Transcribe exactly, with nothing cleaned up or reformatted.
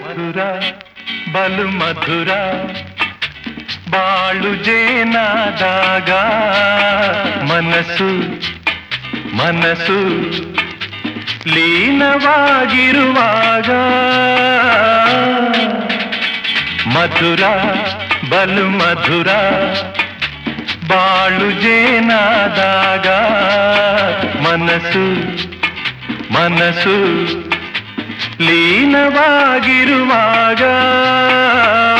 ಮಧುರ ಬಲು ಮಧುರ ಬಾಳು ಜೇನಾದಾಗ ಮನಸ್ಸು ಮನಸ್ಸು ಲೀನವಾಗಿರುವಾಗ ಮಧುರ ಬಲು ಮಧುರ ಬಾಳು ಜೇನಾದಾಗ ಮನಸ್ಸು ಮನಸ್ಸು ಲೀನವಾಗಿರುವಾಗ